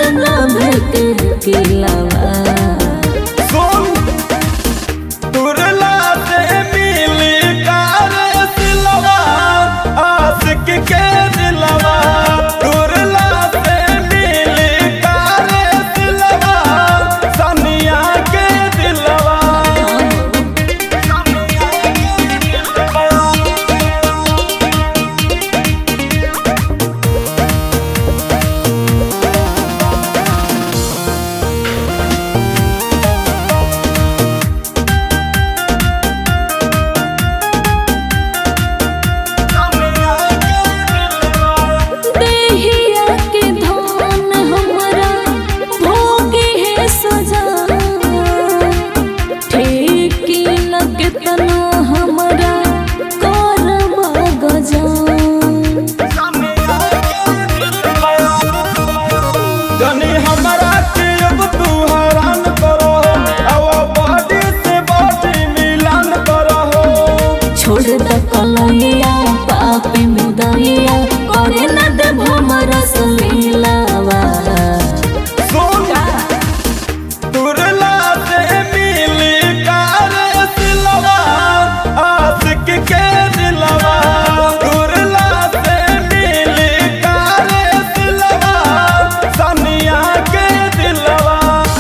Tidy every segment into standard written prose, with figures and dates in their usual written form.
दंगा भेके किलावा तुरला से मिली कार सिलवा आशिक के दिलवा तुरला से मिली कार सिलवा सनिया के दिलवा छोड़ द कलैया पापी में दैया करे न देव हमरा सलीलावा तुरला से मिली कार सिलवा आशिक के दिलवा तुरला से मिली कार सिलवा सनिया के दिलवा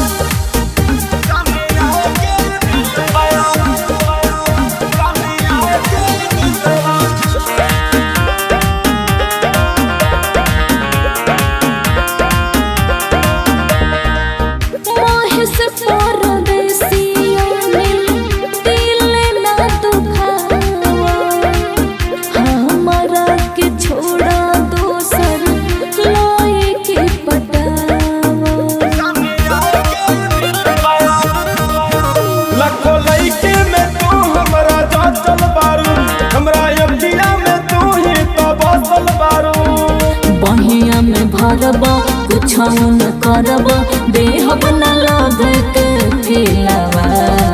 बहिया में भरब कुछ न करब देहब न लग के खिलावा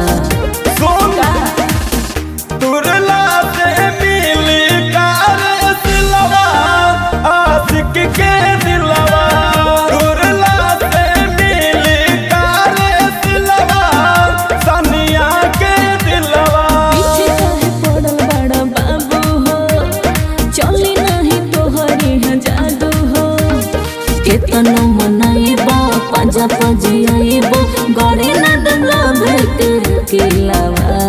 तुरला से मिली कार सिलवा आशिक के दिलवा तुरला से मिली कार सिलवा सनिया के दिलवा पीछे काहे पड़ल बड़ा बाबू हो चली नहीं तोहरी जादू हो केतनो मनाइबो पंजा पजियाइबो गड़े न दंगा भेके किलावा।